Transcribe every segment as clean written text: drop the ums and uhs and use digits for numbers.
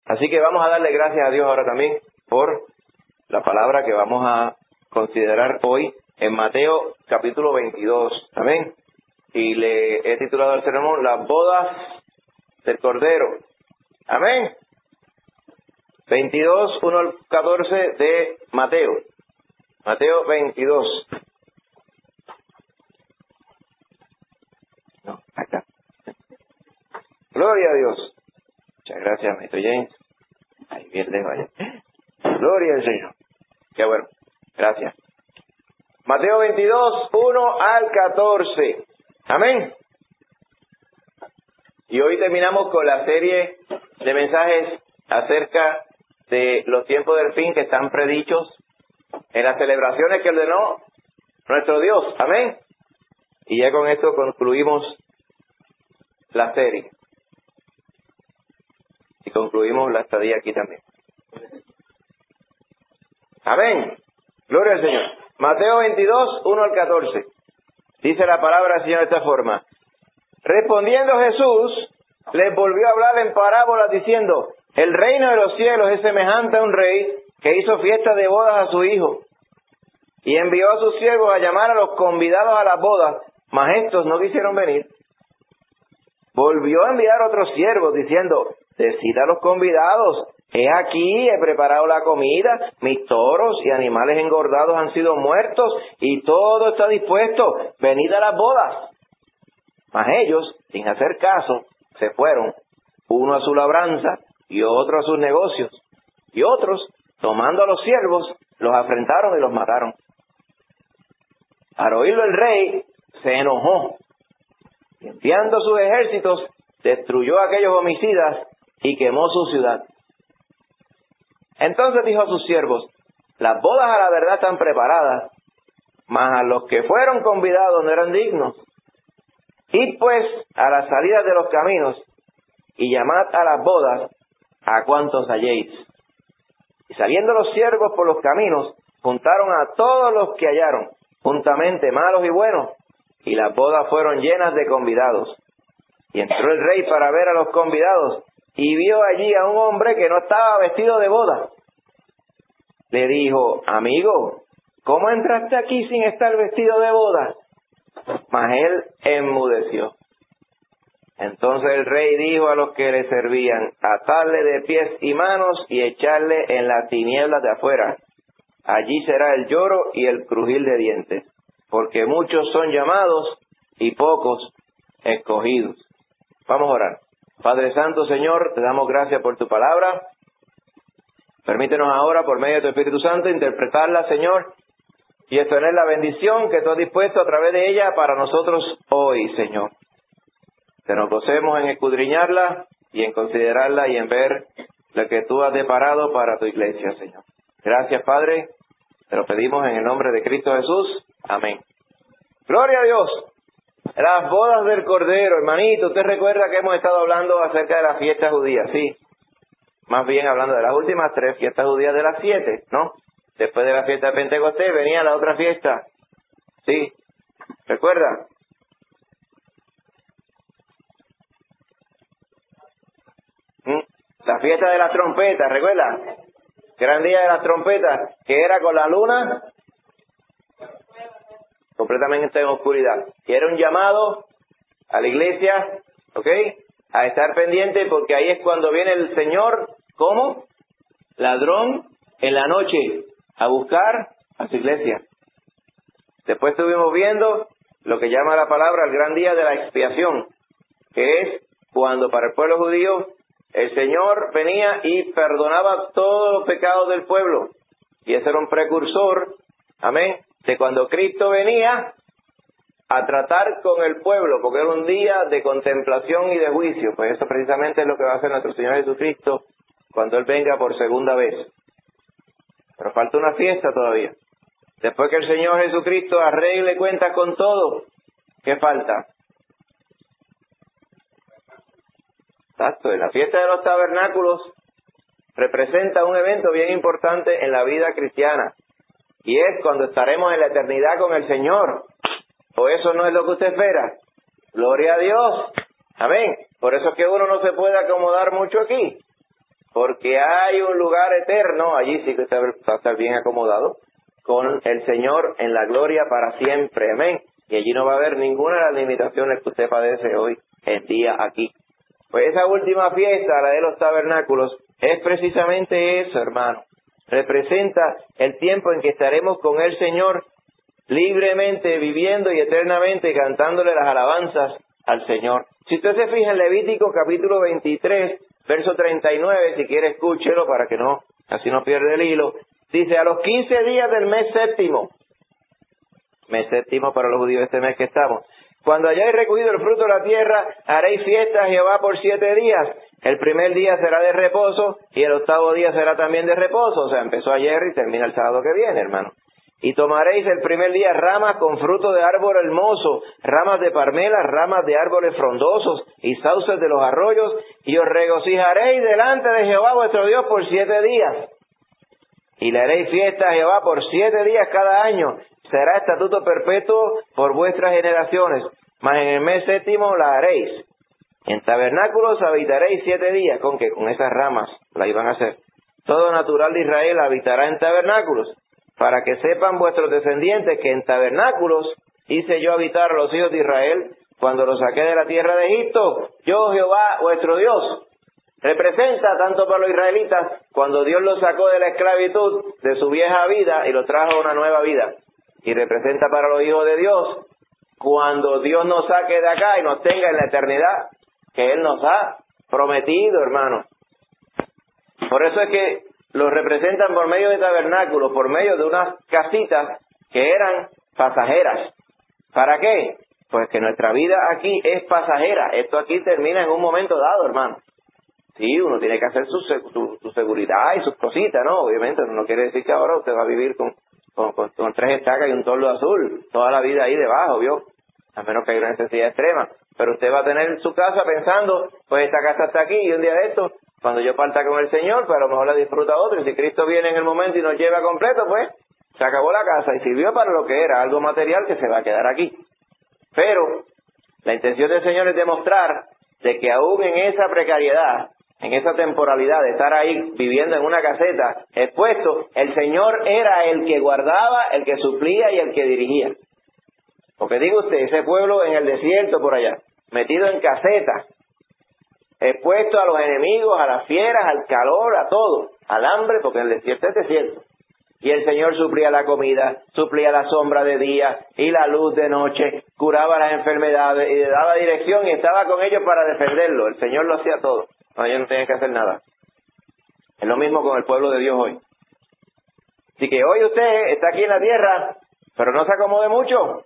Así que vamos a darle gracias a Dios ahora también por la palabra que vamos a considerar hoy en Mateo capítulo 22. Amén. Y le he titulado al sermón Las bodas del Cordero. Amén. 22, 1 al 14 de Mateo. Mateo 22. No, acá. Gloria a Dios. Muchas gracias, maestro James. Ahí bien lejos allá. Gloria al Señor. Qué bueno. Gracias. Mateo 22, 1 al 14. Amén. Y hoy terminamos con la serie de mensajes acerca de los tiempos del fin que están predichos en las celebraciones que ordenó nuestro Dios. Amén. Y ya con esto concluimos la serie. Y concluimos la estadía aquí también. Amén. Gloria al Señor. Mateo 22, 1 al 14. Dice la palabra del Señor de esta forma. Respondiendo Jesús, les volvió a hablar en parábolas diciendo, el reino de los cielos es semejante a un rey que hizo fiesta de bodas a su hijo. Y envió a sus siervos a llamar a los convidados a las bodas, mas estos no quisieron venir. Volvió a enviar otros siervos diciendo, decid a los convidados, he aquí, he preparado la comida, mis toros y animales engordados han sido muertos y todo está dispuesto, venid a las bodas. Mas ellos, sin hacer caso, se fueron, uno a su labranza y otro a sus negocios. Y otros, tomando a los siervos, los afrentaron y los mataron. Al oírlo el rey, se enojó. Y enviando sus ejércitos, destruyó a aquellos homicidas y quemó su ciudad. Entonces dijo a sus siervos, las bodas a la verdad están preparadas, mas a los que fueron convidados no eran dignos. Id pues a las salidas de los caminos y llamad a las bodas a cuantos halléis. Y saliendo los siervos por los caminos, juntaron a todos los que hallaron, juntamente malos y buenos, y las bodas fueron llenas de convidados. Y entró el rey para ver a los convidados, y vio allí a un hombre que no estaba vestido de boda. Le dijo, amigo, ¿cómo entraste aquí sin estar vestido de boda? Mas él enmudeció. Entonces el rey dijo a los que le servían, atadle de pies y manos y echarle en las tinieblas de afuera. Allí será el lloro y el crujir de dientes, porque muchos son llamados y pocos escogidos. Vamos a orar. Padre Santo, Señor, te damos gracias por tu palabra. Permítenos ahora, por medio de tu Espíritu Santo, interpretarla, Señor, y extender la bendición que tú has dispuesto a través de ella para nosotros hoy, Señor. Que nos gocemos en escudriñarla y en considerarla y en ver lo que tú has deparado para tu iglesia, Señor. Gracias, Padre. Te lo pedimos en el nombre de Cristo Jesús. Amén. ¡Gloria a Dios! Las bodas del Cordero, hermanito. ¿Usted recuerda que hemos estado hablando acerca de las fiestas judías? Sí. Más bien hablando de las últimas 3 fiestas judías de las 7, ¿no? Después de la fiesta de Pentecostés venía la otra fiesta. Sí. ¿Recuerda? La fiesta de las trompetas, ¿recuerda? Gran día de las trompetas, que era con la luna completamente en oscuridad. Y era un llamado a la iglesia, ¿ok? A estar pendiente porque ahí es cuando viene el Señor, ¿cómo? Ladrón en la noche, a buscar a su iglesia. Después estuvimos viendo lo que llama la palabra el gran día de la expiación, que es cuando para el pueblo judío el Señor venía y perdonaba todos los pecados del pueblo. Y ese era un precursor, amén, de cuando Cristo venía a tratar con el pueblo, porque era un día de contemplación y de juicio. Pues eso precisamente es lo que va a hacer nuestro Señor Jesucristo cuando Él venga por segunda vez. Pero falta una fiesta todavía. Después que el Señor Jesucristo arregle cuentas con todo, ¿qué falta? Exacto, la fiesta de los tabernáculos representa un evento bien importante en la vida cristiana. Y es cuando estaremos en la eternidad con el Señor. ¿O eso no es lo que usted espera? Gloria a Dios. Amén. Por eso es que uno no se puede acomodar mucho aquí. porque hay un lugar eterno, allí sí que usted va a estar bien acomodado, con el Señor en la gloria para siempre, amén. Y allí no va a haber ninguna de las limitaciones que usted padece hoy en día aquí. Pues esa última fiesta, la de los tabernáculos, es precisamente eso, hermano. Representa el tiempo en que estaremos con el Señor libremente, viviendo y eternamente cantándole las alabanzas al Señor. Si usted se fija en Levítico capítulo 23, verso 39, si quiere escúchelo para que no, así no pierde el hilo. Dice, a los 15 días del mes séptimo para los judíos este mes que estamos, cuando hayáis recogido el fruto de la tierra, haréis fiesta a Jehová por 7 días. El primer día será de reposo y el octavo día será también de reposo. O sea, empezó ayer y termina el sábado que viene, hermano. Y tomaréis el primer día ramas con fruto de árbol hermoso, ramas de parmelas, ramas de árboles frondosos y sauces de los arroyos, y os regocijaréis delante de Jehová vuestro Dios por 7 días. Y le haréis fiesta a Jehová por 7 días cada año. Será estatuto perpetuo por vuestras generaciones. Mas en el mes séptimo la haréis. En tabernáculos habitaréis 7 días. ¿Con qué? Con esas ramas la iban a hacer. Todo natural de Israel habitará en tabernáculos. Para que sepan vuestros descendientes que en tabernáculos hice yo habitar a los hijos de Israel cuando los saqué de la tierra de Egipto. Yo, Jehová, vuestro Dios. Representa tanto para los israelitas cuando Dios los sacó de la esclavitud de su vieja vida y los trajo a una nueva vida. Y representa para los hijos de Dios cuando Dios nos saque de acá y nos tenga en la eternidad que Él nos ha prometido, hermano. Por eso es que los representan por medio de tabernáculos, por medio de unas casitas que eran pasajeras. ¿Para qué? Pues que nuestra vida aquí es pasajera. Esto aquí termina en un momento dado, hermano. Sí, uno tiene que hacer su seguridad y sus cositas, ¿no? Obviamente, no quiere decir que ahora usted va a vivir con 3 estacas y un toldo azul toda la vida ahí debajo, ¿vio? A menos que haya una necesidad extrema. Pero usted va a tener su casa pensando, pues esta casa está aquí y un día de esto, cuando yo parta con el Señor, pues a lo mejor la disfruta otro. Y si Cristo viene en el momento y nos lleva completo, pues se acabó la casa y sirvió para lo que era, algo material que se va a quedar aquí. Pero la intención del Señor es demostrar de que aún en esa precariedad, en esa temporalidad de estar ahí viviendo en una caseta expuesto, el Señor era el que guardaba, el que suplía y el que dirigía. Porque diga usted, ese pueblo en el desierto por allá, metido en casetas, expuesto a los enemigos, a las fieras, al calor, a todo, al hambre, porque el desierto es desierto. Y el Señor suplía la comida, suplía la sombra de día y la luz de noche, curaba las enfermedades y le daba dirección y estaba con ellos para defenderlo. El Señor lo hacía todo. No, ellos no tenían que hacer nada. Es lo mismo con el pueblo de Dios hoy. Así que hoy usted está aquí en la tierra, pero no se acomode mucho.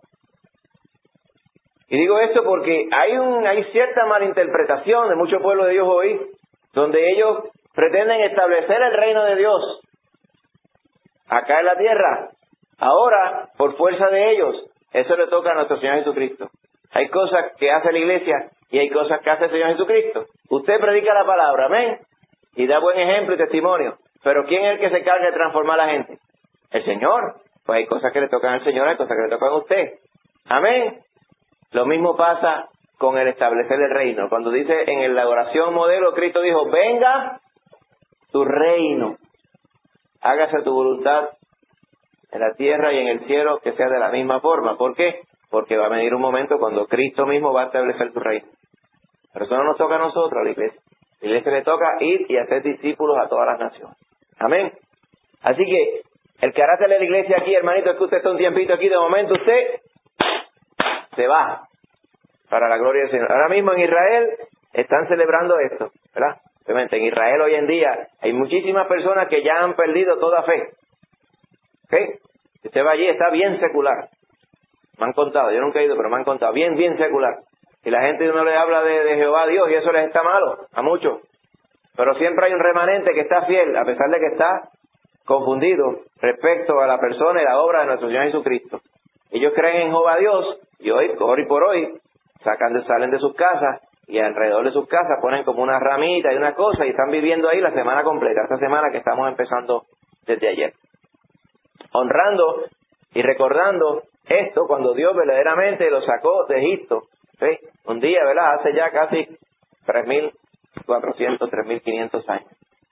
Y digo esto porque hay cierta malinterpretación de muchos pueblos de Dios hoy, donde ellos pretenden establecer el reino de Dios acá en la tierra. Ahora, por fuerza de ellos, eso le toca a nuestro Señor Jesucristo. Hay cosas que hace la iglesia y hay cosas que hace el Señor Jesucristo. Usted predica la palabra, amén, y da buen ejemplo y testimonio. Pero ¿quién es el que se encarga de transformar a la gente? El Señor. Pues hay cosas que le tocan al Señor, hay cosas que le tocan a usted. Amén. Lo mismo pasa con el establecer el reino. Cuando dice en la oración modelo, Cristo dijo, venga tu reino. Hágase tu voluntad en la tierra y en el cielo, que sea de la misma forma. ¿Por qué? Porque va a venir un momento cuando Cristo mismo va a establecer tu reino. Pero eso no nos toca a nosotros, a la iglesia. A la iglesia le toca ir y hacer discípulos a todas las naciones. Amén. Así que el carácter de la iglesia aquí, hermanito, es que usted está un tiempito aquí, de momento usted se va para la gloria del Señor. Ahora mismo en Israel están celebrando esto, ¿verdad? Obviamente en Israel hoy en día hay muchísimas personas que ya han perdido toda fe. ¿Ok? Si usted va allí, está bien secular. Me han contado, yo nunca he ido, pero me han contado, bien secular. Y la gente no le habla de Jehová a Dios y eso les está malo, a muchos. Pero siempre hay un remanente que está fiel, a pesar de que está confundido respecto a la persona y la obra de nuestro Señor Jesucristo. Ellos creen en Jehová Dios y hoy por hoy salen de sus casas y alrededor de sus casas ponen como una ramita y una cosa y están viviendo ahí la semana completa, esta semana que estamos empezando desde ayer. Honrando y recordando esto cuando Dios verdaderamente los sacó de Egipto. ¿Sí? Un día, ¿verdad? Hace ya casi 3.400, 3.500 años.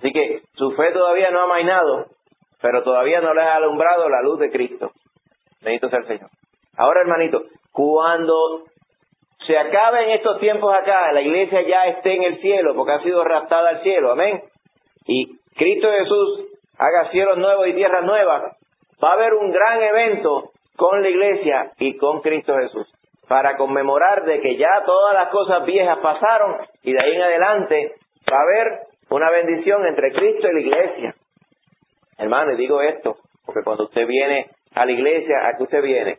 Así que su fe todavía no ha amainado, pero todavía no les ha alumbrado la luz de Cristo. Bendito sea el Señor. Ahora, hermanito, cuando se acaben estos tiempos acá, la iglesia ya esté en el cielo, porque ha sido raptada al cielo, amén. Y Cristo Jesús haga cielos nuevos y tierras nuevas, va a haber un gran evento con la iglesia y con Cristo Jesús, para conmemorar de que ya todas las cosas viejas pasaron y de ahí en adelante va a haber una bendición entre Cristo y la iglesia. Hermano, y digo esto, porque cuando usted viene a la iglesia, ¿a qué usted viene?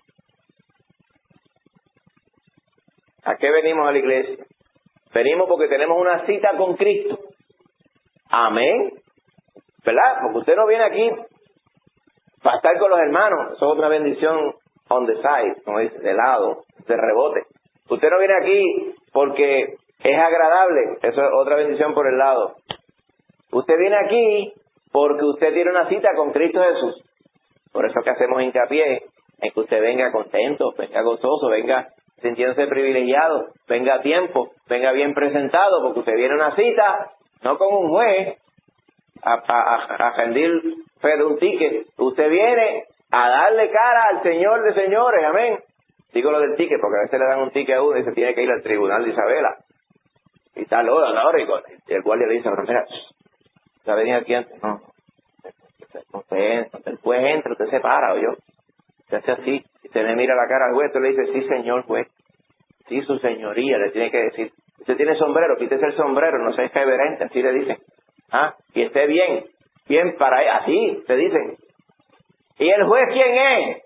¿A qué venimos a la iglesia? Venimos porque tenemos una cita con Cristo. Amén. ¿Verdad? Porque usted no viene aquí para estar con los hermanos. Eso es otra bendición on the side, como dice, de lado, de rebote. Usted no viene aquí porque es agradable. Eso es otra bendición por el lado. Usted viene aquí porque usted tiene una cita con Cristo Jesús. Por eso que hacemos hincapié en que usted venga contento, venga gozoso, venga sintiéndose privilegiado, venga a tiempo, venga bien presentado, porque usted viene a una cita, no con un juez, a rendir fe de un ticket. Usted viene a darle cara al Señor de señores, amén. Digo lo del ticket, porque a veces le dan un ticket a uno y se tiene que ir al tribunal de Isabela. Y tal hora, y el guardia le dice, mira, ¿ya venía aquí antes? No. El juez entra, usted se para, ¿o yo? Se hace así, y usted le mira la cara al juez, usted le dice, sí, señor juez, sí, su señoría, le tiene que decir. Usted tiene sombrero, quítese el sombrero, no sea irreverente, así le dicen. Y esté bien, bien para él, así, te dicen. ¿Y el juez quién es?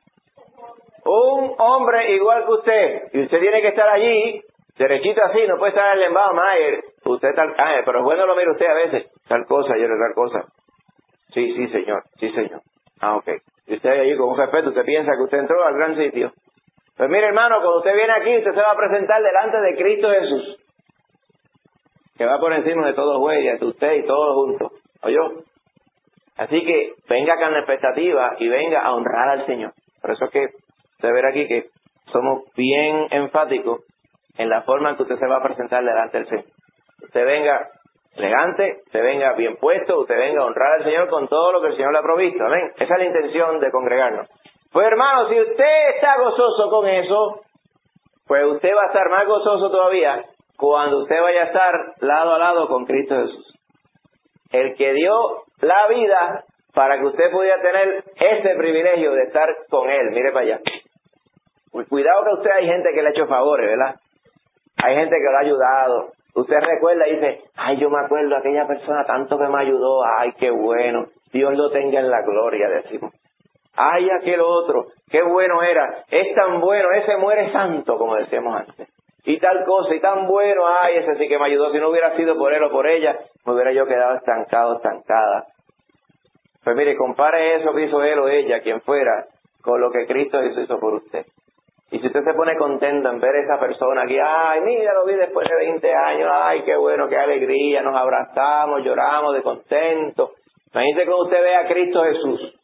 Un hombre igual que usted, y usted tiene que estar allí, derechito así, no puede estar enlembado, usted tal, pero el juez no lo mira usted a veces, tal cosa, yo tal cosa. Sí, señor, sí, señor. Ok. Y usted allí con un respeto, usted piensa que usted entró al gran sitio. Pues mire, hermano, cuando usted viene aquí, usted se va a presentar delante de Cristo Jesús, que va por encima de todo juez, y de usted y todos juntos. ¿Oyó? Así que venga con la expectativa y venga a honrar al Señor. Por eso es que usted verá aquí que somos bien enfáticos en la forma en que usted se va a presentar delante del Señor. Usted venga elegante, usted venga bien puesto, usted venga a honrar al Señor con todo lo que el Señor le ha provisto. Amén. Esa es la intención de congregarnos. Pues hermano, si usted está gozoso con eso, pues usted va a estar más gozoso todavía cuando usted vaya a estar lado a lado con Cristo Jesús. El que dio la vida para que usted pudiera tener ese privilegio de estar con Él. Mire para allá. Cuidado que usted hay gente que le ha hecho favores, ¿verdad? Hay gente que lo ha ayudado. Usted recuerda y dice, yo me acuerdo de aquella persona tanto que me ayudó. Qué bueno. Dios lo tenga en la gloria, decimos. Aquel otro. Qué bueno era. Es tan bueno. Ese muere santo, como decíamos antes. Y tal cosa. Y tan bueno. Ese sí que me ayudó. Si no hubiera sido por él o por ella, me hubiera yo quedado estancada. Pues mire, compare eso que hizo él o ella, quien fuera, con lo que Cristo hizo por usted. Y si usted se pone contento en ver a esa persona aquí, mira, lo vi después de 20 años, qué bueno, qué alegría, nos abrazamos, lloramos de contento. Imagínese cuando usted ve a Cristo Jesús,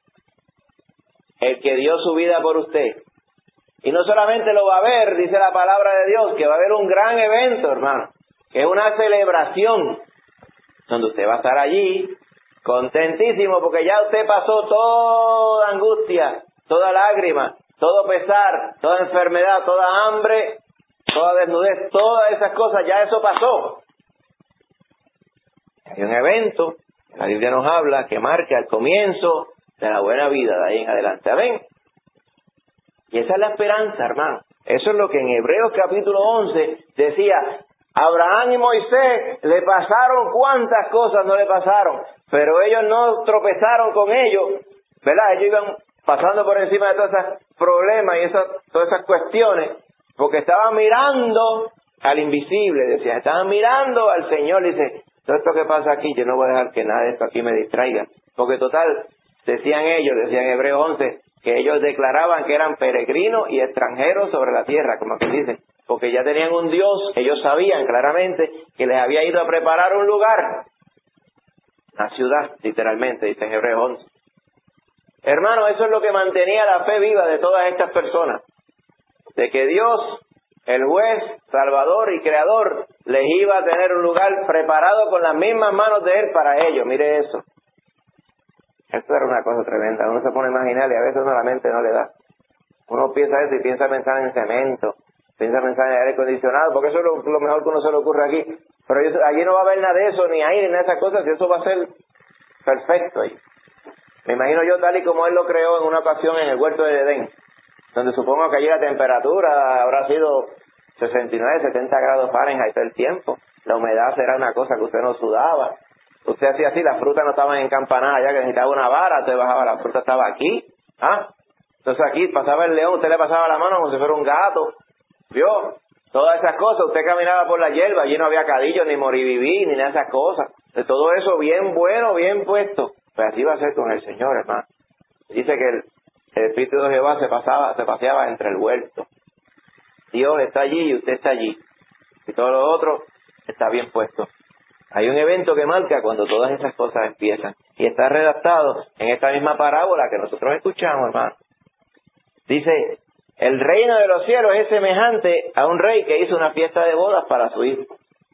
el que dio su vida por usted. Y no solamente lo va a ver, dice la palabra de Dios, que va a haber un gran evento, hermano, que es una celebración, donde usted va a estar allí, contentísimo, porque ya usted pasó toda angustia, toda lágrima, todo pesar, toda enfermedad, toda hambre, toda desnudez, todas esas cosas, ya eso pasó. Hay un evento, la Biblia nos habla, que marca el comienzo de la buena vida de ahí en adelante. Amén. Y esa es la esperanza, hermano. Eso es lo que en Hebreos capítulo 11 decía, Abraham y Moisés le pasaron cuántas cosas no le pasaron, pero ellos no tropezaron con ellos, ¿verdad? Ellos iban pasando por encima de todos esos problemas y todas esas cuestiones, porque estaban mirando al invisible, decían, estaban mirando al Señor, dice, todo esto que pasa aquí, yo no voy a dejar que nada de esto aquí me distraiga, porque total, decían Hebreos 11, que ellos declaraban que eran peregrinos y extranjeros sobre la tierra, como que dicen, porque ya tenían un Dios, ellos sabían claramente que les había ido a preparar un lugar, una ciudad, literalmente, dice Hebreos 11. Hermano, eso es lo que mantenía la fe viva de todas estas personas, de que Dios el juez, salvador y creador, les iba a tener un lugar preparado con las mismas manos de él para ellos. Mire eso. Esto era una cosa tremenda. Uno se pone a imaginar y a veces uno la mente no le da. Uno piensa eso y piensa pensar en cemento, piensa pensar en aire acondicionado, porque eso es lo mejor que uno se le ocurre aquí. Pero allí no va a haber nada de eso, ni aire, ni nada de esas cosas, y eso va a ser perfecto ahí. Me imagino yo tal y como él lo creó en una ocasión en el huerto de Edén, donde supongo que allí la temperatura habrá sido 69, 70 grados Fahrenheit todo el tiempo. La humedad será una cosa que usted no sudaba. Usted hacía así, las frutas no estaban encampanadas allá, que necesitaba una vara, usted bajaba, la fruta estaba aquí. Entonces aquí pasaba el león, usted le pasaba la mano como si fuera un gato. ¿Vio? Todas esas cosas, usted caminaba por la hierba, allí no había cadillo, ni moribibí, ni nada de esas cosas. De todo eso bien bueno, bien puesto. Pues así va a ser con el Señor, hermano. Dice que el Espíritu de Jehová se paseaba entre el huerto. Dios está allí y usted está allí. Y todo lo otro está bien puesto. Hay un evento que marca cuando todas esas cosas empiezan. Y está redactado en esta misma parábola que nosotros escuchamos, hermano. Dice, el reino de los cielos es semejante a un rey que hizo una fiesta de bodas para su hijo.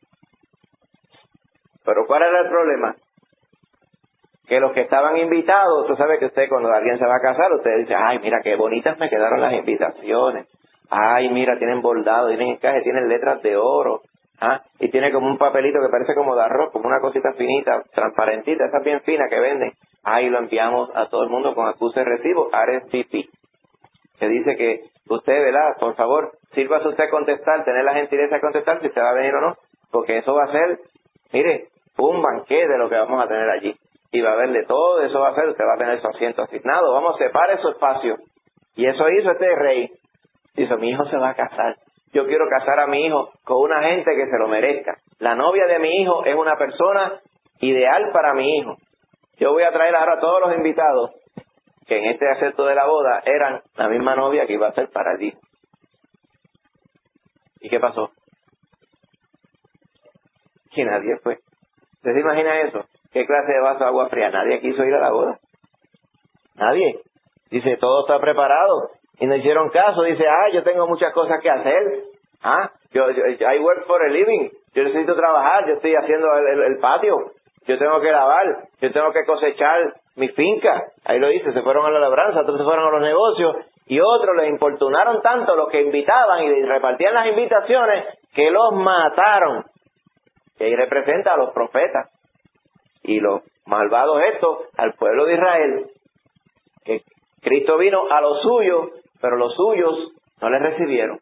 Pero ¿cuál era el problema? Que los que estaban invitados, tú sabes que usted cuando alguien se va a casar, usted dice, ay, mira qué bonitas me quedaron las invitaciones. Ay, mira, tienen bordado, tienen encaje, tienen letras de oro. Y tiene como un papelito que parece como de arroz, como una cosita finita, transparentita, esa bien fina que venden. Ahí lo enviamos a todo el mundo con acuse de recibo, RSVP. Que dice que usted, ¿verdad? Por favor, sírvase usted a contestar, tener la gentileza de contestar si usted va a venir o no, porque eso va a ser, mire, un banquete de lo que vamos a tener allí. Y va a haber de todo, eso va a ser, usted va a tener su asiento asignado, vamos, separe su espacio. Y eso hizo este rey. Dice, mi hijo se va a casar. Yo quiero casar a mi hijo con una gente que se lo merezca. La novia de mi hijo es una persona ideal para mi hijo. Yo voy a traer ahora a todos los invitados que en este acepto de la boda eran la misma novia que iba a ser para el hijo. ¿Y qué pasó? Que nadie fue. ¿Usted se imagina eso? ¿Qué clase de vaso de agua fría? Nadie quiso ir a la boda. Nadie. Dice, todo está preparado. Y no hicieron caso. Dice, yo tengo muchas cosas que hacer. I work for a living. Yo necesito trabajar. Yo estoy haciendo el patio. Yo tengo que lavar. Yo tengo que cosechar mi finca. Ahí lo dice, se fueron a la labranza, otros se fueron a los negocios. Y otros les importunaron tanto los que invitaban y repartían las invitaciones que los mataron. Y ahí representa a los profetas. Y los malvados estos al pueblo de Israel. Que Cristo vino a los suyos, pero los suyos no le recibieron.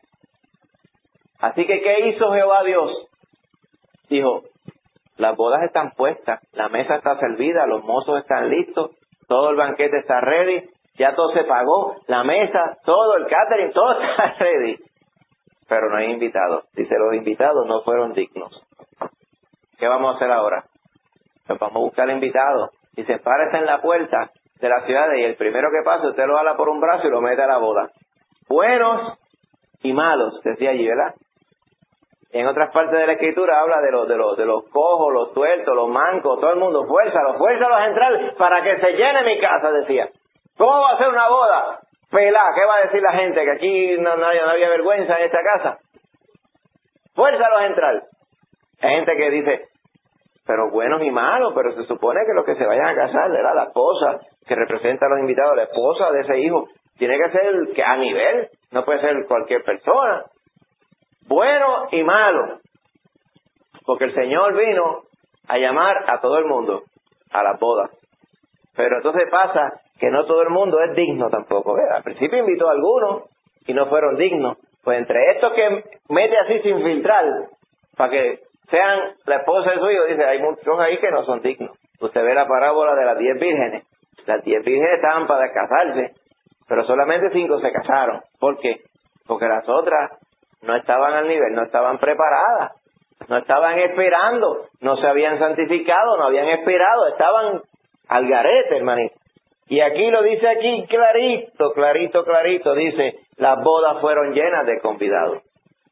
Así que, ¿qué hizo Jehová Dios? Dijo, las bodas están puestas, la mesa está servida, los mozos están listos, todo el banquete está ready, ya todo se pagó, la mesa, todo el catering, todo está ready. Pero no hay invitados. Dice, los invitados no fueron dignos. ¿Qué vamos a hacer ahora? Pues vamos a buscar invitados. Dice, párese en la puerta de la ciudad y el primero que pase, usted lo jala por un brazo y lo mete a la boda. Buenos y malos, decía allí, ¿verdad? En otras partes de la Escritura habla de los cojos, los tuertos, los mancos, todo el mundo, fuérzalos a entrar para que se llene mi casa, decía. ¿Cómo va a ser una boda? Pelá, ¿qué va a decir la gente? Que aquí no había vergüenza en esta casa. Fuérzalos a entrar. Hay gente que dice, pero buenos y malos, pero se supone que los que se vayan a casar, ¿verdad? La esposa que representa a los invitados, la esposa de ese hijo, tiene que ser que a nivel, no puede ser cualquier persona. Bueno y malo, porque el Señor vino a llamar a todo el mundo a las bodas. Pero entonces pasa que no todo el mundo es digno tampoco. Al principio invitó a algunos y no fueron dignos. Pues entre estos que mete así sin filtrar, para que sean la esposa de su hijo, dice, hay muchos ahí que no son dignos. Usted ve la parábola de las 10 vírgenes. Las 10 vírgenes estaban para casarse, pero solamente 5 se casaron. ¿Por qué? Porque las otras no estaban al nivel, no estaban preparadas, no estaban esperando, no se habían santificado, no habían esperado, estaban al garete, hermanito. Y aquí lo dice aquí clarito, dice, las bodas fueron llenas de convidados.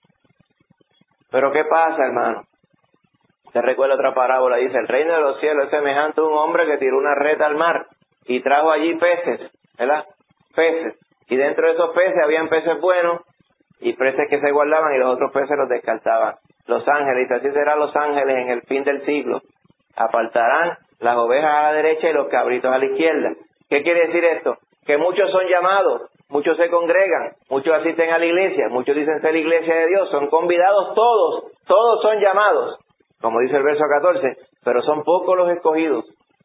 Pero ¿qué pasa, hermano? Te recuerda otra parábola, dice, el reino de los cielos es semejante a un hombre que tiró una red al mar y trajo allí peces, ¿verdad? Peces. Y dentro de esos peces habían peces buenos y peces que se guardaban, y los otros peces los descartaban. Los ángeles, y así serán los ángeles en el fin del siglo. Apartarán las ovejas a la derecha y los cabritos a la izquierda. ¿Qué quiere decir esto? Que muchos son llamados, muchos se congregan, muchos asisten a la iglesia, muchos dicen ser la iglesia de Dios, son convidados todos son llamados, como dice el verso 14, pero son pocos los escogidos.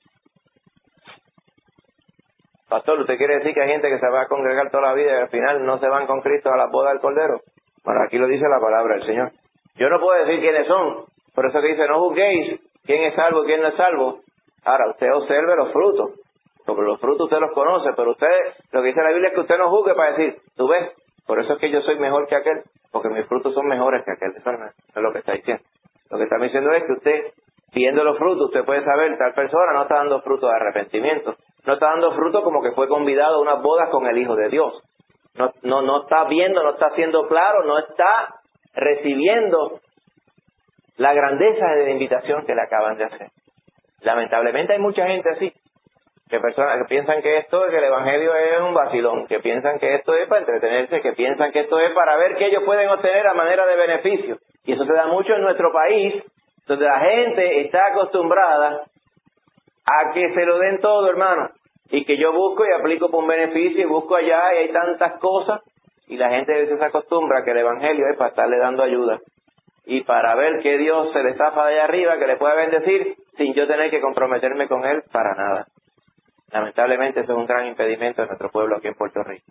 Pastor, ¿usted quiere decir que hay gente que se va a congregar toda la vida y al final no se van con Cristo a la boda del Cordero? Bueno, aquí lo dice la palabra del Señor. Yo no puedo decir quiénes son, por eso que dice, no juzguéis quién es salvo y quién no es salvo. Ahora, usted observe los frutos, porque los frutos usted los conoce, pero usted, lo que dice la Biblia es que usted no juzgue para decir, tú ves, por eso es que yo soy mejor que aquel, porque mis frutos son mejores que aquel. Eso no es lo que está diciendo. Lo que está diciendo es que usted, viendo los frutos, usted puede saber, tal persona no está dando fruto de arrepentimiento, no está dando fruto como que fue convidado a unas bodas con el Hijo de Dios. No está viendo, no está siendo claro, no está recibiendo la grandeza de la invitación que le acaban de hacer. Lamentablemente hay mucha gente así, que personas que piensan que esto, que el evangelio es un vacilón, que piensan que esto es para entretenerse, que piensan que esto es para ver qué ellos pueden obtener a manera de beneficio. Y eso se da mucho en nuestro país, donde la gente está acostumbrada a que se lo den todo, hermano, y que yo busco y aplico por un beneficio y busco allá y hay tantas cosas, y la gente a veces se acostumbra a que el evangelio es para estarle dando ayuda y para ver que Dios se le zafa de allá arriba, que le pueda bendecir sin yo tener que comprometerme con Él para nada. Lamentablemente eso es un gran impedimento en nuestro pueblo aquí en Puerto Rico.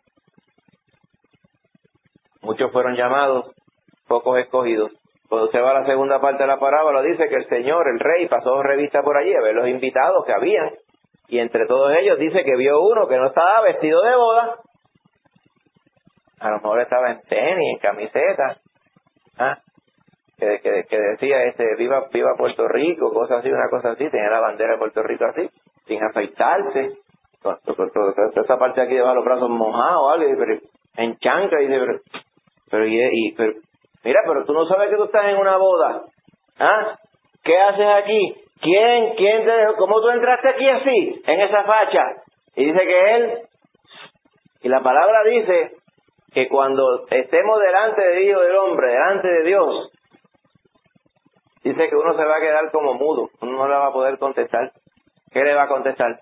Muchos fueron llamados, pocos escogidos. Cuando usted va a la segunda parte de la parábola, dice que el Señor, el Rey, pasó revista por allí a ver los invitados que habían. Y entre todos ellos dice que vio uno que no estaba vestido de boda. A lo mejor estaba en tenis, en camiseta. Que decía viva Puerto Rico, cosas así, una cosa así. Tenía la bandera de Puerto Rico así, sin afeitarse. Con toda esa parte de aquí debajo de los brazos mojados, algo, pero en chancla. Y dice, pero mira, pero tú no sabes que tú estás en una boda. ¿Qué haces aquí? ¿Quién te dejó? ¿Cómo tú entraste aquí así, en esa facha? Y dice que él, y la palabra dice que cuando estemos delante del Hijo del Hombre, delante de Dios, dice que uno se va a quedar como mudo, uno no le va a poder contestar. ¿Qué le va a contestar?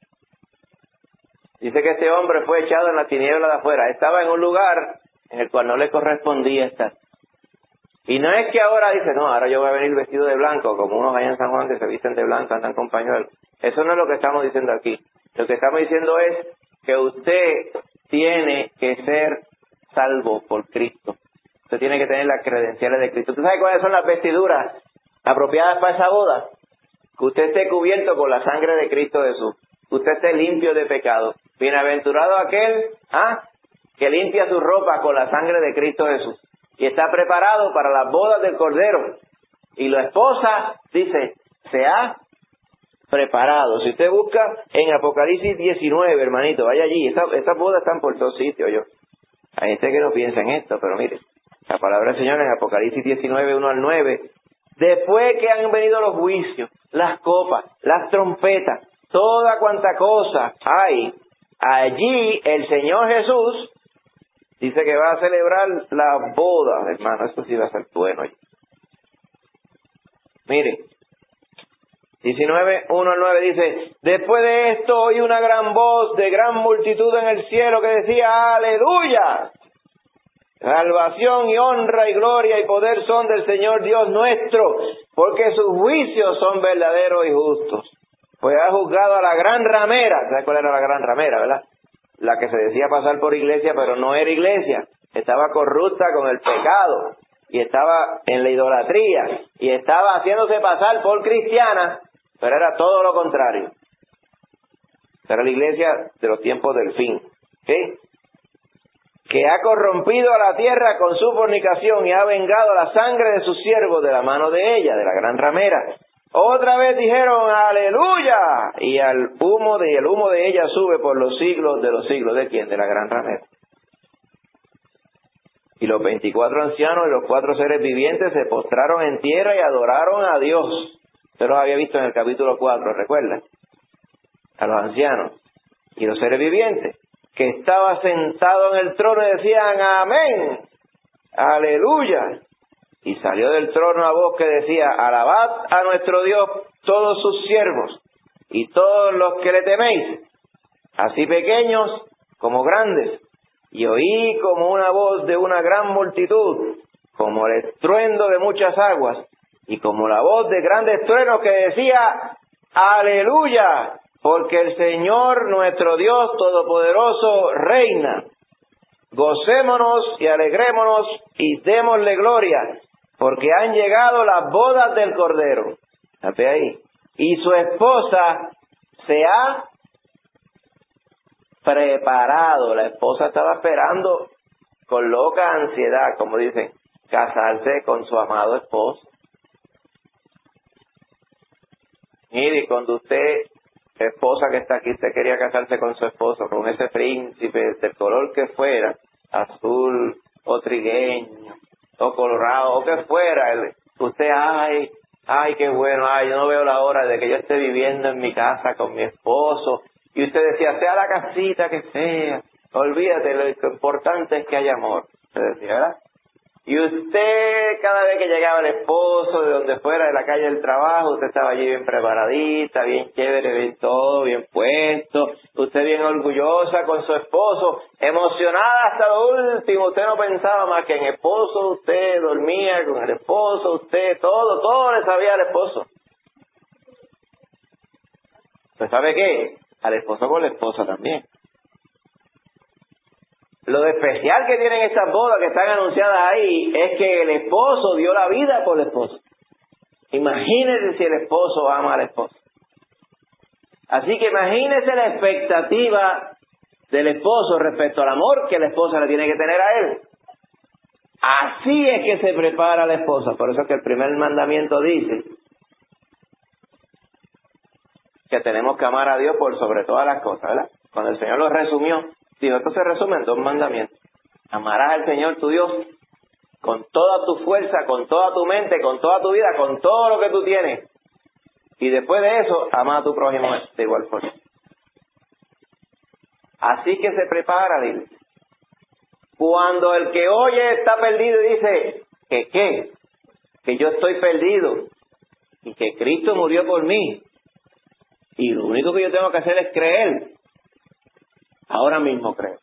Dice que este hombre fue echado en la tiniebla de afuera, estaba en un lugar en el cual no le correspondía estar. Y no es que ahora dice, no, ahora yo voy a venir vestido de blanco, como unos allá en San Juan que se visten de blanco, andan con pañuelos. Eso no es lo que estamos diciendo aquí. Lo que estamos diciendo es que usted tiene que ser salvo por Cristo. Usted tiene que tener las credenciales de Cristo. ¿Usted sabe cuáles son las vestiduras apropiadas para esa boda? Que usted esté cubierto con la sangre de Cristo Jesús. Que usted esté limpio de pecado. Bienaventurado aquel que limpia su ropa con la sangre de Cristo Jesús. Y está preparado para las bodas del Cordero. Y la esposa, dice, se ha preparado. Si usted busca en Apocalipsis 19, hermanito, vaya allí. Estas bodas están por todos sitios. Hay gente que no piensa en esto, pero mire, la palabra del Señor en Apocalipsis 19, 1 al 9. Después que han venido los juicios, las copas, las trompetas, toda cuanta cosa hay, allí el Señor Jesús dice que va a celebrar la boda, hermano. Esto sí va a ser bueno. Mire, 19, 1 al 9 dice, después de esto oí una gran voz de gran multitud en el cielo que decía, aleluya, salvación y honra y gloria y poder son del Señor Dios nuestro, porque sus juicios son verdaderos y justos. Pues ha juzgado a la gran ramera. ¿Sabes cuál era la gran ramera, verdad? La que se decía pasar por iglesia, pero no era iglesia. Estaba corrupta con el pecado, y estaba en la idolatría, y estaba haciéndose pasar por cristiana, pero era todo lo contrario. Era la iglesia de los tiempos del fin. ¿Sí? Que ha corrompido a la tierra con su fornicación y ha vengado la sangre de sus siervos de la mano de ella, de la gran ramera. Otra vez dijeron, aleluya, y el humo de ella sube por los siglos de los siglos. ¿De quién? De la gran ramera. Y los 24 ancianos y los 4 seres vivientes se postraron en tierra y adoraron a Dios. Usted los había visto en el capítulo 4, ¿recuerda? A los ancianos y los seres vivientes, que estaba sentado en el trono y decían, amén. aleluya. Y salió del trono una voz que decía, alabad a nuestro Dios todos sus siervos y todos los que le teméis, así pequeños como grandes. Y oí como una voz de una gran multitud, como el estruendo de muchas aguas, y como la voz de grandes truenos que decía, aleluya, porque el Señor nuestro Dios Todopoderoso reina. Gocémonos y alegrémonos y démosle gloria, porque han llegado las bodas del Cordero. Fíjate ahí. Y su esposa se ha preparado. La esposa estaba esperando con loca ansiedad, como dicen, casarse con su amado esposo. Mire, cuando usted, esposa que está aquí, usted quería casarse con su esposo, con ese príncipe, del color que fuera, azul o trigueño, o colorado, o que fuera, usted, ay, qué bueno, yo no veo la hora de que yo esté viviendo en mi casa con mi esposo. Y usted decía, sea la casita que sea, olvídate, lo importante es que haya amor. Usted decía, ¿verdad? Y usted, cada vez que llegaba el esposo, de donde fuera, de la calle del trabajo, usted estaba allí bien preparadita, bien chévere, bien todo, bien puesto. Usted bien orgullosa con su esposo, emocionada hasta lo último. Usted no pensaba más que en esposo, usted dormía con el esposo, usted, todo le sabía al esposo. ¿Usted sabe qué? Al esposo con la esposa también. Lo de especial que tienen estas bodas que están anunciadas ahí es que el esposo dio la vida por el esposo. Imagínense si el esposo ama a la esposa. Así que imagínense la expectativa del esposo respecto al amor que la esposa le tiene que tener a él. Así es que se prepara la esposa. Por eso es que el primer mandamiento dice que tenemos que amar a Dios por sobre todas las cosas, ¿verdad? Cuando el Señor lo resumió, dijo, esto se resume en 2 mandamientos. Amarás al Señor tu Dios con toda tu fuerza, con toda tu mente, con toda tu vida, con todo lo que tú tienes. Y después de eso, ama a tu prójimo de igual forma. Así que se prepara, dice. Cuando el que oye está perdido y dice, ¿que qué? Que yo estoy perdido y que Cristo murió por mí. Y lo único que yo tengo que hacer es creer. Ahora mismo creo.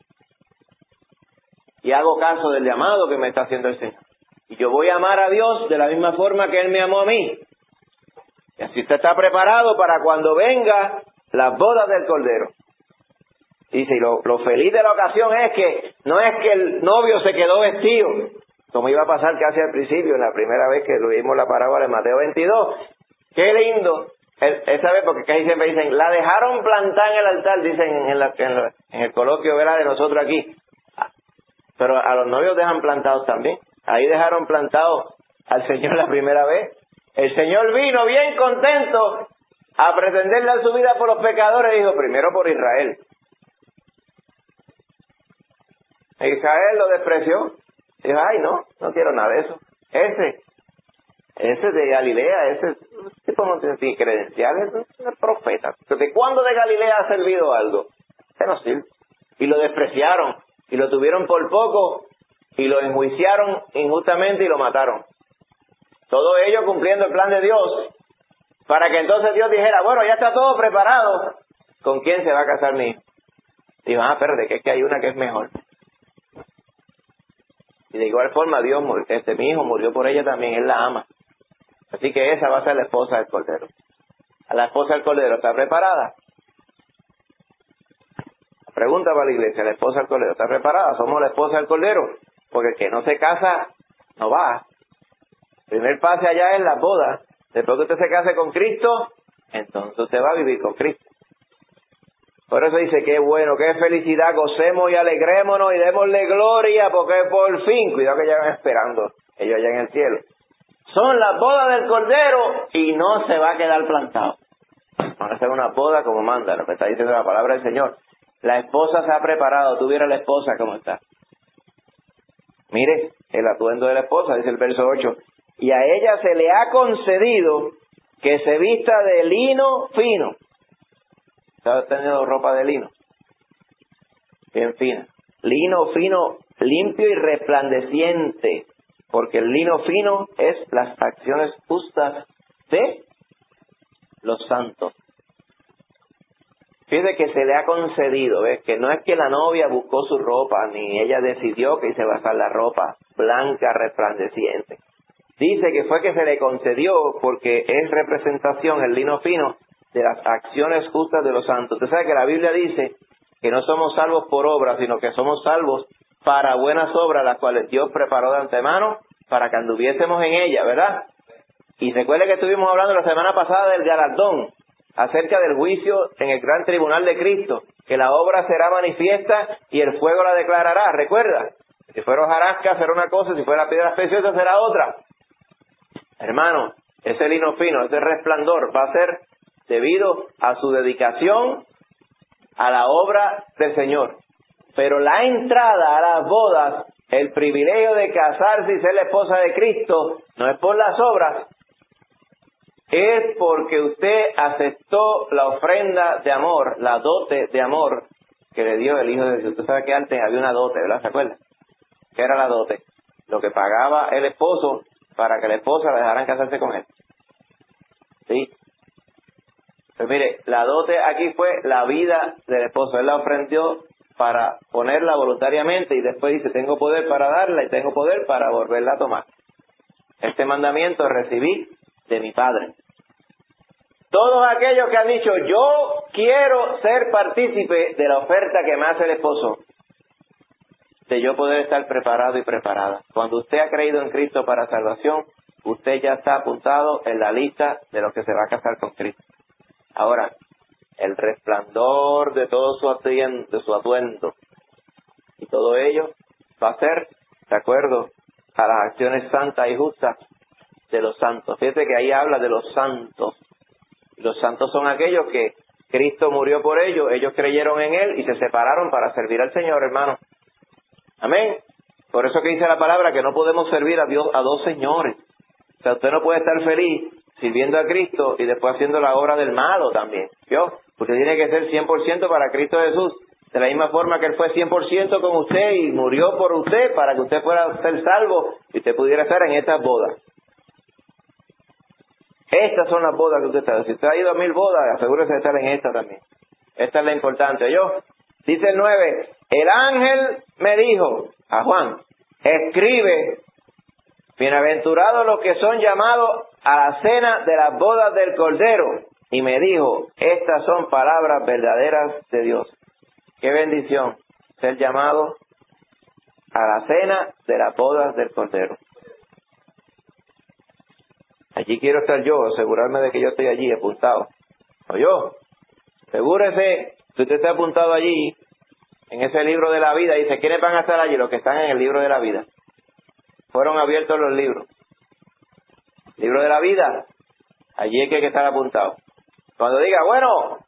Y hago caso del llamado que me está haciendo el Señor. Y yo voy a amar a Dios de la misma forma que Él me amó a mí. Y así usted está preparado para cuando venga las bodas del Cordero. Dice, y lo feliz de la ocasión es que no es que el novio se quedó vestido, como iba a pasar casi al principio, en la primera vez que leímos la parábola de Mateo 22. ¡Qué lindo! Esa vez, porque casi siempre dicen, la dejaron plantada en el altar, dicen en el coloquio, ¿verdad?, de nosotros aquí. Pero a los novios dejan plantados también. Ahí dejaron plantado al Señor la primera vez. El Señor vino bien contento a pretender dar su vida por los pecadores. Dijo, primero por Israel. Israel lo despreció. Dijo, no quiero nada de eso. Ese de Galilea, ese tipo no tiene credenciales, es un profeta. ¿De cuándo de Galilea ha servido algo? Ese no sirve. Y lo despreciaron, y lo tuvieron por poco, y lo enjuiciaron injustamente y lo mataron. Todo ello cumpliendo el plan de Dios, para que entonces Dios dijera, bueno, ya está todo preparado, ¿con quién se va a casar mi hijo? Dijo, espérate, que es que hay una que es mejor. Y de igual forma, mi hijo murió por ella también, él la ama. Así que esa va a ser la esposa del Cordero. ¿A la esposa del Cordero está preparada? Pregunta para la iglesia, ¿la esposa del Cordero está preparada? ¿Somos la esposa del Cordero? Porque el que no se casa, no va. El primer pase allá es la boda. Después que usted se case con Cristo, entonces usted va a vivir con Cristo. Por eso dice, qué bueno, qué felicidad, gocemos y alegrémonos y démosle gloria, porque por fin, cuidado que ya van esperando, ellos allá en el cielo. Son las bodas del Cordero y no se va a quedar plantado. Van a hacer una boda como manda, lo que está diciendo la palabra del Señor. La esposa se ha preparado, tú vieras la esposa cómo está. Mire, el atuendo de la esposa, dice el verso 8. Y a ella se le ha concedido que se vista de lino fino. ¿Usted ha tenido ropa de lino? Bien fina. Lino fino limpio y resplandeciente, porque el lino fino es las acciones justas de los santos. Fíjese que se le ha concedido, ¿ves? Que no es que la novia buscó su ropa, ni ella decidió que se va a usar la ropa blanca, resplandeciente. Dice que fue que se le concedió porque es representación, el lino fino, de las acciones justas de los santos. Usted sabe que la Biblia dice que no somos salvos por obras, sino que somos salvos para buenas obras, las cuales Dios preparó de antemano para que anduviésemos en ellas, ¿verdad? Y recuerde que estuvimos hablando la semana pasada del galardón, acerca del juicio en el gran tribunal de Cristo, que la obra será manifiesta y el fuego la declarará, ¿recuerda? Si fuera hojarasca será una cosa, si fuera piedra preciosa será otra. Hermano, ese lino fino, ese resplandor va a ser debido a su dedicación a la obra del Señor. Pero la entrada a las bodas, el privilegio de casarse y ser la esposa de Cristo, no es por las obras, es porque usted aceptó la ofrenda de amor, la dote de amor que le dio el Hijo de Dios. Usted sabe que antes había una dote, ¿verdad? ¿Se acuerda? ¿Qué era la dote? Lo que pagaba el esposo para que la esposa la dejaran casarse con él. ¿Sí? Pues mire, la dote aquí fue la vida del esposo. Él la ofrendió para ponerla voluntariamente y después dice, tengo poder para darla y tengo poder para volverla a tomar. Este mandamiento recibí de mi Padre. Todos aquellos que han dicho, yo quiero ser partícipe de la oferta que me hace el esposo, de yo poder estar preparado y preparada. Cuando usted ha creído en Cristo para salvación, usted ya está apuntado en la lista de los que se va a casar con Cristo. Ahora, el resplandor de todo su atuendo y todo ello va a ser de acuerdo a las acciones santas y justas de los santos. Fíjate que ahí habla de los santos. Los santos son aquellos que Cristo murió por ellos, ellos creyeron en Él y se separaron para servir al Señor, hermano. Amén. Por eso que dice la palabra que no podemos servir a Dios a dos señores. O sea, usted no puede estar feliz sirviendo a Cristo y después haciendo la obra del malo también. ¿Vio? Usted tiene que ser 100% para Cristo Jesús. De la misma forma que Él fue 100% con usted y murió por usted para que usted pueda ser salvo y usted pudiera estar en estas bodas. Estas son las bodas que usted está. Si usted ha ido a 1000 bodas, asegúrese de estar en esta también. Esta es la importante. Dice el 9, el ángel me dijo a Juan, escribe, bienaventurados los que son llamados a la cena de las bodas del Cordero. Y me dijo, estas son palabras verdaderas de Dios. Qué bendición ser llamado a la cena de las bodas del Cordero. Allí quiero estar yo, asegurarme de que yo estoy allí apuntado. Asegúrese que usted esté apuntado allí, en ese libro de la vida. Dice, ¿quiénes van a estar allí? Los que están en el libro de la vida. Fueron abiertos los libros. Libro de la vida, allí hay que estar apuntado. Cuando diga, bueno,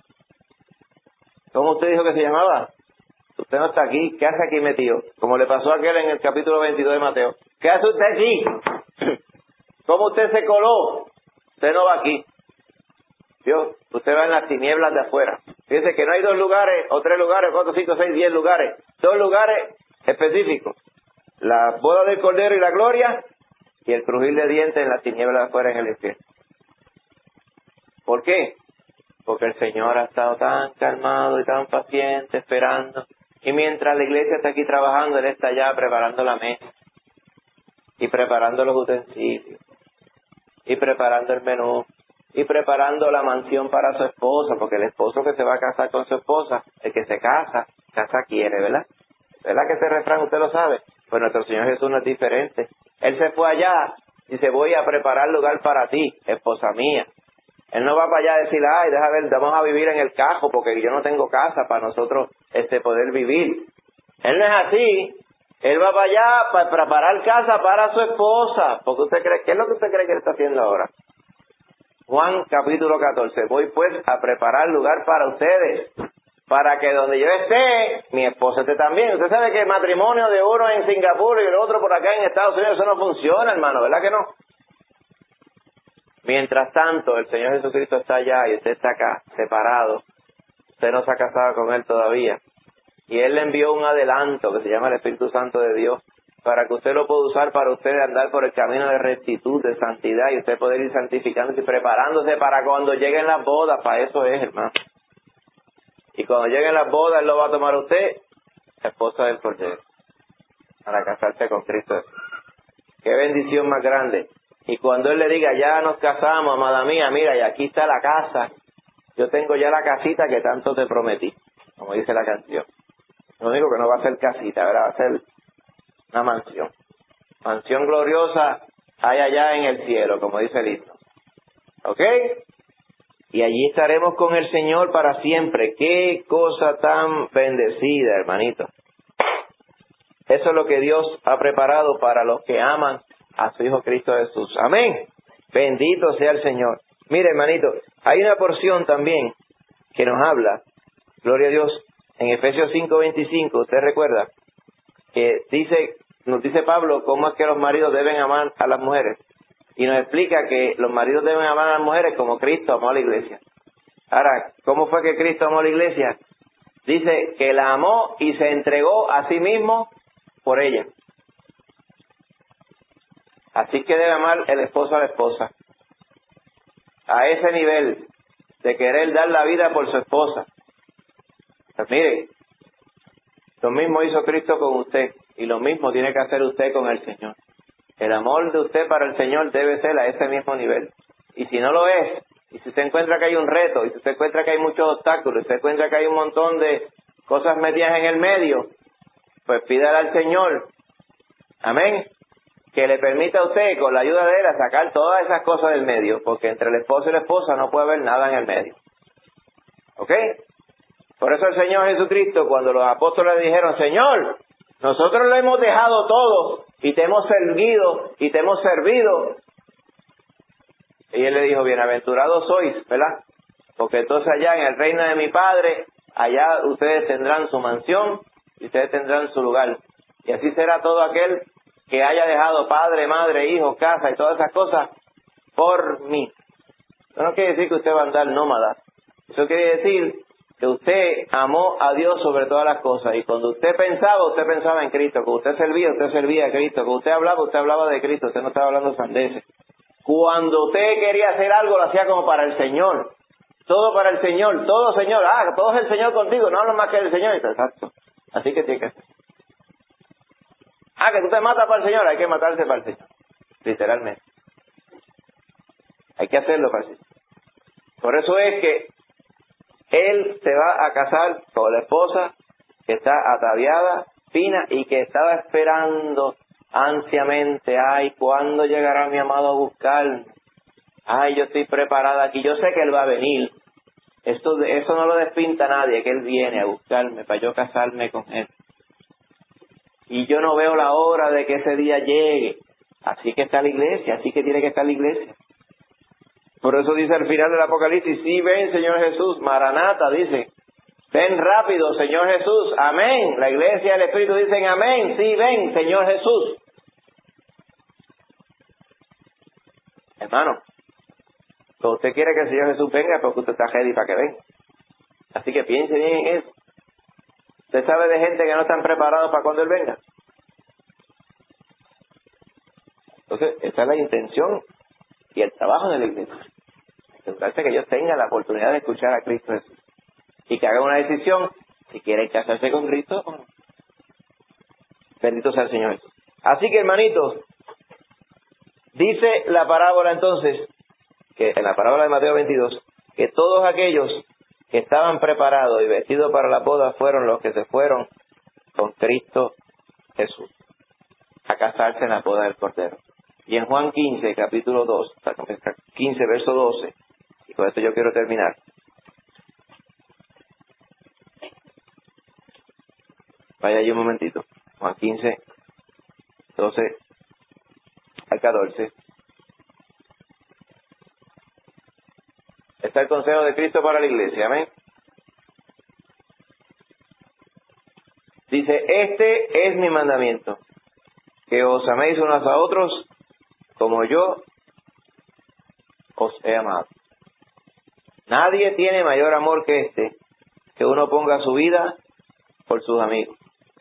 ¿cómo usted dijo que se llamaba? Usted no está aquí, ¿qué hace aquí metido? Como le pasó a aquel en el capítulo 22 de Mateo. ¿Qué hace usted aquí? ¿Cómo usted se coló? Usted no va aquí. ¿Vio? Usted va en las tinieblas de afuera. Fíjese que no hay 2 lugares, o 3 lugares, 4, 5, 6, 10 lugares. 2 lugares específicos. La boda del Cordero y la gloria, y el crujir de dientes en las tinieblas de afuera en el infierno. ¿Por qué? Porque el Señor ha estado tan calmado y tan paciente, esperando. Y mientras la iglesia está aquí trabajando, Él está allá preparando la mesa. Y preparando los utensilios. Y preparando el menú. Y preparando la mansión para su esposa. Porque el esposo que se va a casar con su esposa, el que se casa, casa quiere, ¿verdad? ¿Verdad que ese refrán usted lo sabe? Pues nuestro Señor Jesús no es diferente. Él se fue allá y dice, voy a preparar lugar para ti, esposa mía. Él no va para allá a decir, ay, deja ver, vamos a vivir en el cajo porque yo no tengo casa para nosotros poder vivir. Él no es así. Él va para allá para preparar casa para su esposa. Porque usted cree, ¿qué es lo que usted cree que él está haciendo ahora? Juan capítulo 14. Voy pues a preparar lugar para ustedes, para que donde yo esté, mi esposa esté también. Usted sabe que el matrimonio de uno en Singapur y el otro por acá en Estados Unidos, eso no funciona, hermano, ¿verdad que no? Mientras tanto, el Señor Jesucristo está allá y usted está acá, separado. Usted no se ha casado con Él todavía. Y Él le envió un adelanto que se llama el Espíritu Santo de Dios, para que usted lo pueda usar para usted andar por el camino de rectitud, de santidad, y usted poder ir santificándose y preparándose para cuando lleguen las bodas. Para eso es, hermano. Y cuando lleguen las bodas, Él lo va a tomar a usted, esposa del Cordero, para casarse con Cristo. Qué bendición más grande. Y cuando Él le diga, ya nos casamos, amada mía, mira, y aquí está la casa, yo tengo ya la casita que tanto te prometí, como dice la canción. Lo único que no va a ser casita, ¿verdad? Va a ser una mansión. Mansión gloriosa hay allá en el cielo, como dice el himno. ¿Ok? Y allí estaremos con el Señor para siempre. ¡Qué cosa tan bendecida, hermanito! Eso es lo que Dios ha preparado para los que aman a su Hijo Cristo Jesús. Amén. Bendito sea el Señor. Mire, hermanito, hay una porción también que nos habla, gloria a Dios, en Efesios 5:25, usted recuerda, que nos dice Pablo cómo es que los maridos deben amar a las mujeres. Y nos explica que los maridos deben amar a las mujeres como Cristo amó a la iglesia. Ahora, ¿cómo fue que Cristo amó a la iglesia? Dice que la amó y se entregó a sí mismo por ella. Así que debe amar el esposo a la esposa. A ese nivel de querer dar la vida por su esposa. Pues mire, lo mismo hizo Cristo con usted y lo mismo tiene que hacer usted con el Señor. El amor de usted para el Señor debe ser a ese mismo nivel. Y si no lo es, y si usted encuentra que hay un reto, y si usted encuentra que hay muchos obstáculos, y usted encuentra que hay un montón de cosas metidas en el medio, pues pídale al Señor, amén, que le permita a usted, con la ayuda de Él, a sacar todas esas cosas del medio, porque entre el esposo y la esposa no puede haber nada en el medio. ¿Ok? Por eso el Señor Jesucristo, cuando los apóstoles dijeron, Señor, nosotros lo hemos dejado todo, y te hemos servido, y te hemos servido. Y Él le dijo, bienaventurados sois, ¿verdad? Porque entonces allá en el reino de mi Padre, allá ustedes tendrán su mansión, y ustedes tendrán su lugar. Y así será todo aquel que haya dejado padre, madre, hijo, casa y todas esas cosas por mí. Eso no quiere decir que usted va a andar nómada. Eso quiere decir que usted amó a Dios sobre todas las cosas. Y cuando usted pensaba en Cristo. Cuando usted servía a Cristo. Cuando usted hablaba de Cristo. Usted no estaba hablando sandeces. Cuando usted quería hacer algo, lo hacía como para el Señor. Todo para el Señor. Todo Señor. Todo es el Señor contigo. No hablo más que del Señor. Exacto. Así que tiene que hacer. Que tú te matas para el Señor. Hay que matarse para el Señor. Literalmente. Hay que hacerlo para el Señor. Por eso es que Él se va a casar con la esposa que está ataviada, fina, y que estaba esperando ansiamente. ¿Cuándo llegará mi amado a buscarme? Yo estoy preparada aquí. Yo sé que Él va a venir. Eso no lo despinta nadie, que Él viene a buscarme para yo casarme con Él. Y yo no veo la hora de que ese día llegue. Así que está la iglesia, así que tiene que estar la iglesia. Por eso dice al final del Apocalipsis, sí, ven, Señor Jesús, Maranata, dice, ven rápido, Señor Jesús, amén. La iglesia y el Espíritu dicen, amén, sí, ven, Señor Jesús. Hermano, si usted quiere que el Señor Jesús venga, porque usted está ready para que venga. Así que piense bien en eso. ¿Usted sabe de gente que no están preparados para cuando Él venga? Entonces, esa es la intención y el trabajo de la iglesia. Asegurarse que ellos tengan la oportunidad de escuchar a Cristo Jesús. Y que hagan una decisión si quieren casarse con Cristo o no. Bendito sea el Señor Jesús. Así que, hermanitos, dice la parábola entonces, que en la parábola de Mateo 22, que todos aquellos que estaban preparados y vestidos para la boda fueron los que se fueron con Cristo Jesús a casarse en la boda del Cordero. Y en Juan 15, capítulo 2, 15, verso 12, y con esto yo quiero terminar. Vaya allí un momentito. Juan 15, 12 al 14. Está el consejo de Cristo para la iglesia, amén. Dice, este es mi mandamiento, que os améis unos a otros como yo os he amado. Nadie tiene mayor amor que este, que uno ponga su vida por sus amigos.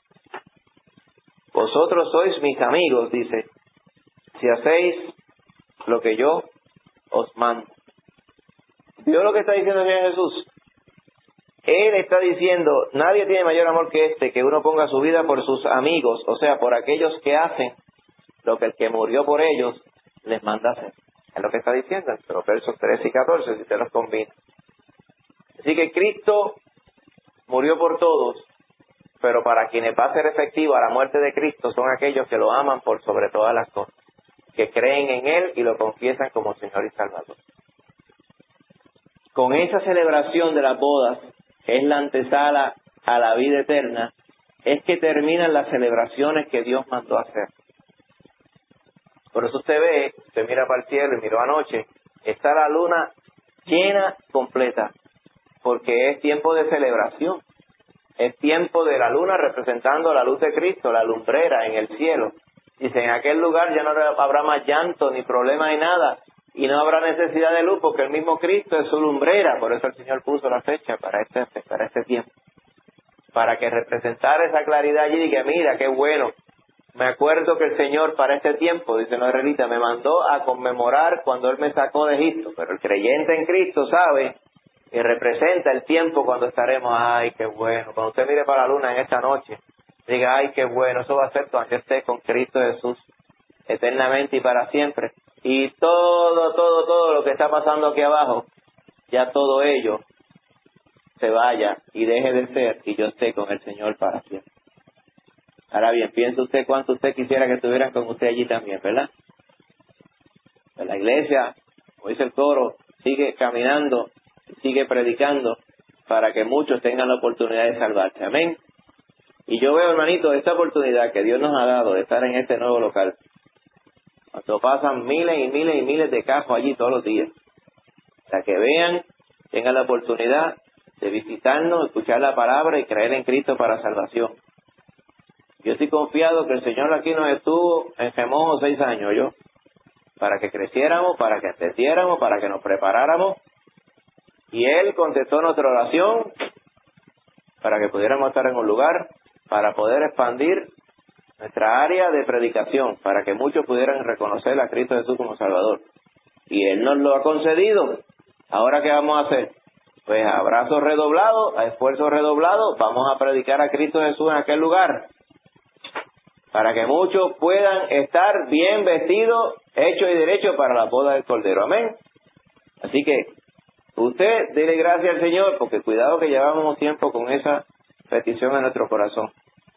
Vosotros sois mis amigos, dice, si hacéis lo que yo os mando. ¿Vio lo que está diciendo el Señor Jesús? Él está diciendo, nadie tiene mayor amor que este, que uno ponga su vida por sus amigos, o sea, por aquellos que hacen lo que el que murió por ellos les manda hacer. Es lo que está diciendo entre los versos 13 y 14, si usted los combina. Así que Cristo murió por todos, pero para quienes va a ser efectiva la muerte de Cristo son aquellos que lo aman por sobre todas las cosas, que creen en Él y lo confiesan como Señor y Salvador. Con esa celebración de las bodas, que es la antesala a la vida eterna, es que terminan las celebraciones que Dios mandó hacer. Por eso usted mira para el cielo y miró anoche, está la luna llena, completa, porque es tiempo de celebración. Es tiempo de la luna representando la luz de Cristo, la lumbrera en el cielo. Dice, en aquel lugar ya no habrá más llanto, ni problema, ni nada, y no habrá necesidad de luz, porque el mismo Cristo es su lumbrera. Por eso el Señor puso la fecha para este tiempo, para que representara esa claridad allí y que mira, qué bueno. Me acuerdo que el Señor para este tiempo, dice la israelita, me mandó a conmemorar cuando Él me sacó de Egipto. Pero el creyente en Cristo sabe que representa el tiempo cuando estaremos, ay, qué bueno. Cuando usted mire para la luna en esta noche, diga, ay, qué bueno, eso va a ser cuando esté con Cristo Jesús eternamente y para siempre. Y todo lo que está pasando aquí abajo, ya todo ello se vaya y deje de ser y yo esté con el Señor para siempre. Ahora bien, piense usted cuánto usted quisiera que estuvieran con usted allí también, ¿verdad? En la iglesia, como dice el coro, sigue caminando, sigue predicando para que muchos tengan la oportunidad de salvarse. Amén. Y yo veo, hermanito, esta oportunidad que Dios nos ha dado de estar en este nuevo local. Cuando pasan miles y miles y miles de cajos allí todos los días. Para que vean, tengan la oportunidad de visitarnos, escuchar la palabra y creer en Cristo para salvación. Yo estoy confiado que el Señor aquí nos estuvo en remojo 6 años, para que creciéramos, para que entendiéramos, para que nos preparáramos. Y Él contestó nuestra oración para que pudiéramos estar en un lugar, para poder expandir nuestra área de predicación, para que muchos pudieran reconocer a Cristo Jesús como Salvador. Y Él nos lo ha concedido. ¿Ahora qué vamos a hacer? Pues a brazos redoblados, a esfuerzos redoblados, vamos a predicar a Cristo Jesús en aquel lugar, para que muchos puedan estar bien vestidos, hechos y derechos para la boda del Cordero. Amén. Así que usted dele gracias al Señor, porque cuidado que llevamos tiempo con esa petición en nuestro corazón.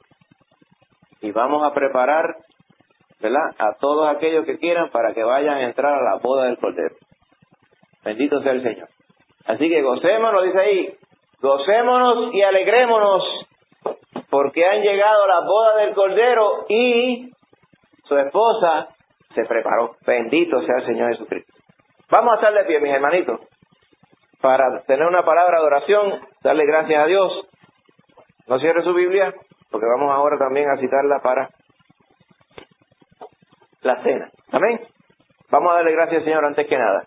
Y vamos a preparar, ¿verdad?, a todos aquellos que quieran para que vayan a entrar a la boda del Cordero. Bendito sea el Señor. Así que gocémonos, dice ahí, gocémonos y alegrémonos, porque han llegado las bodas del Cordero y su esposa se preparó. Bendito sea el Señor Jesucristo. Vamos a estar de pie, mis hermanitos, para tener una palabra de oración, darle gracias a Dios. No cierre su Biblia, porque vamos ahora también a citarla para la cena. Amén. Vamos a darle gracias al Señor antes que nada.